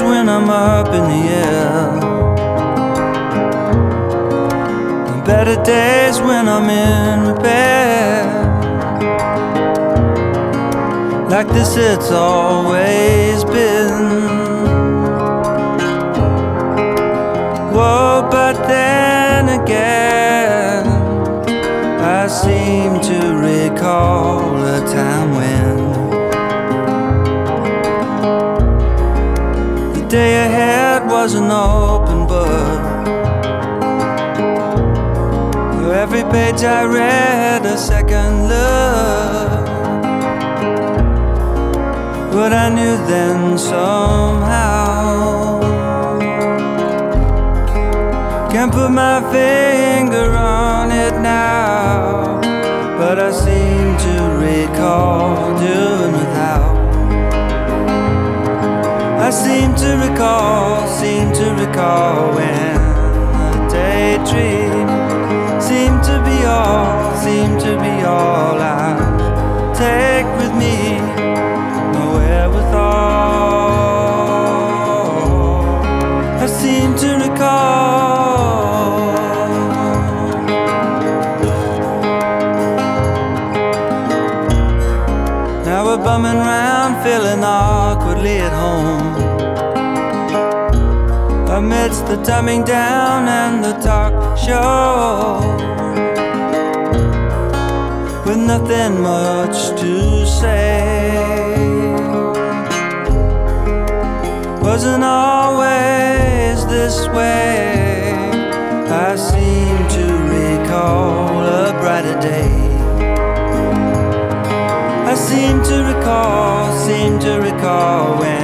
when I'm up in the air, and better days when I'm in repair. Like this it's always been. Whoa, but then again I seem to recall a time when the day ahead was an open book. For every page I read a second look. But I knew then somehow, can't put my finger on it now, but I seem to recall doing without. I seem to recall when a daydream seemed to be all I take with me. I seem to recall. Now we're bumming round, feeling awkwardly at home, amidst the dumbing down and the talk show, with nothing much to say. Wasn't always this way. I seem to recall a brighter day. I seem to recall when